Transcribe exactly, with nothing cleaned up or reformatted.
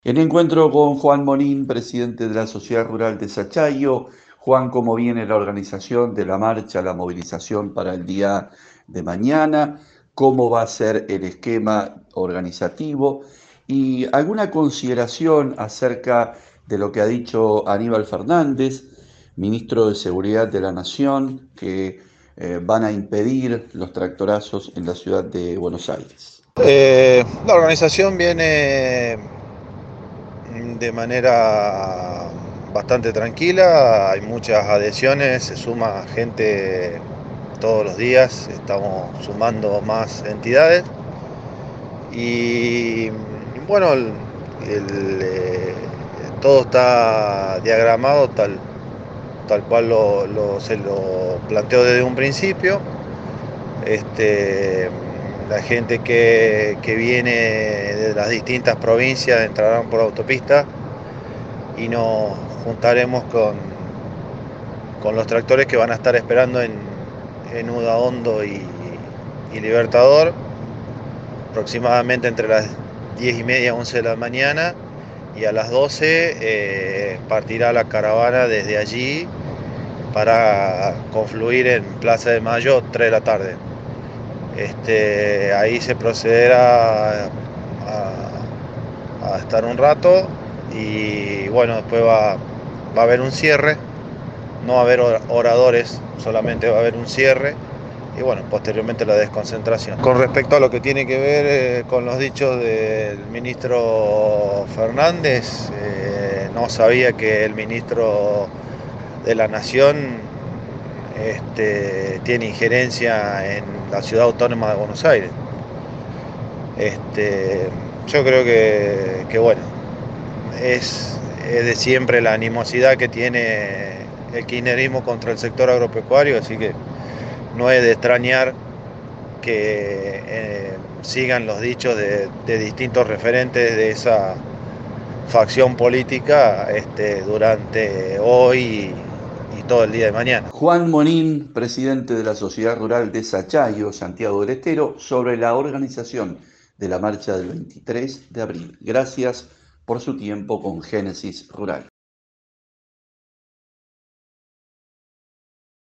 En encuentro con Juan Monín, presidente de la Sociedad Rural de Sachayo. Juan, ¿cómo viene la organización de la marcha, la movilización para el día de mañana? ¿Cómo va a ser el esquema organizativo? ¿Y alguna consideración acerca de lo que ha dicho Aníbal Fernández, ministro de Seguridad de la Nación, que eh, van a impedir los tractorazos en la ciudad de Buenos Aires? Eh, la organización viene de manera bastante tranquila, hay muchas adhesiones, se suma gente todos los días, estamos sumando más entidades y bueno, el, el, eh, todo está diagramado tal, tal cual lo, lo, se lo planteó desde un principio. Este, la gente que, que viene de las distintas provincias entrarán por autopista y nos juntaremos con, con los tractores que van a estar esperando en, en Udaondo y, y Libertador, aproximadamente entre las diez y media, once de la mañana, y a las doce eh, partirá la caravana desde allí para confluir en Plaza de Mayo tres de la tarde. Este, ahí se procederá a, a, a estar un rato y bueno, después va, va a haber un cierre, no va a haber oradores, solamente va a haber un cierre y bueno, posteriormente la desconcentración. Con respecto a lo que tiene que ver eh, con los dichos del ministro Fernández, eh, no sabía que el ministro de la Nación este, tiene injerencia en la ciudad autónoma de Buenos Aires. Este, yo creo que, que bueno, es, es de siempre la animosidad que tiene el kirchnerismo contra el sector agropecuario, así que no es de extrañar que eh, sigan los dichos de, de distintos referentes de esa facción política este, durante hoy y, y todo el día de mañana. Juan Monín, presidente de la Sociedad Rural de Sachayo, Santiago del Estero, sobre la organización de la marcha del veintitrés de abril. Gracias por su tiempo con Génesis Rural.